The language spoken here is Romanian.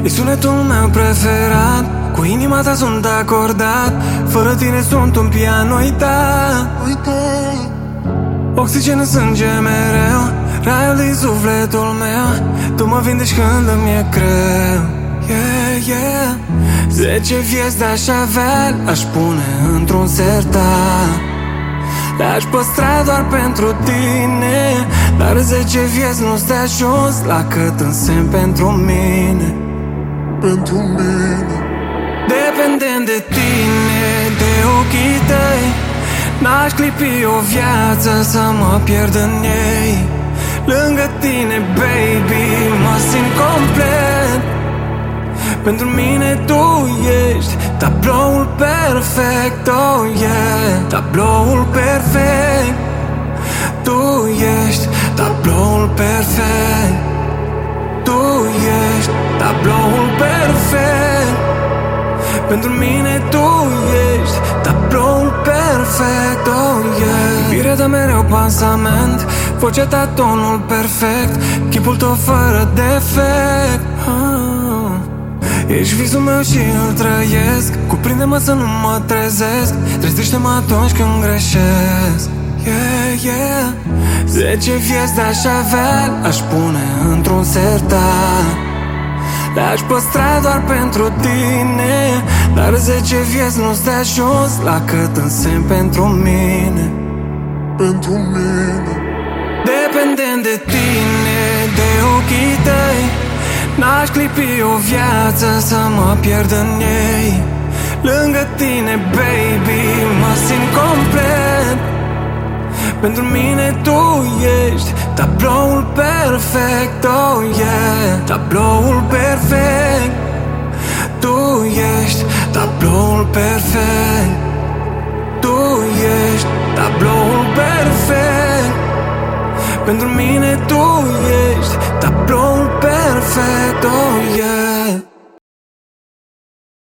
E sunetul meu preferat, cu inima ta sunt acordat. Fără tine sunt un pian uitat. Oxigen în sânge mereu, raiul din sufletul meu. Tu mă vindești când îmi e greu. Yeah, yeah. 10 vieți de-aș avea, aș pune într-un sertar. Le-aș păstra doar pentru tine. Dar 10 vieți nu-ți de ajuns la cât însemn pentru mine. Pentru mine. Dependent de tine, de ochii tăi, n-aș clipi o viață să mă pierd în ei. Lângă tine, baby, mă simt complet. Pentru mine tu ești tabloul perfect, oh yeah. Tabloul perfect. Tu ești tabloul perfect. Tu ești tabloul perfect. Pentru mine tu ești tabloul perfect, oh yeah. Iubirea ta mereu pansament, vocea ta tonul perfect, chipul tău fără defect. Ești visul meu și îl trăiesc. Cuprinde-mă să nu mă trezesc. Trezește-mă atunci când greșesc. Yeah, yeah. 10 vieți de-aș avea, aș pune într-un sertar. Le-aș păstra doar pentru tine. Dar 10 vieți nu-ți de ajuns la cât însemn pentru mine. Pentru mine. Dependent de tine, de ochii tăi, n-aș clipi o viață să mă pierd în ei. Lângă tine, baby, mă simt complet. Pentru mine tu ești tabloul perfect, oh yeah. Tabloul perfect. Tu ești tabloul perfect. Tu ești tabloul perfect. Pentru mine tu ești tabloul perfect, oh yeah.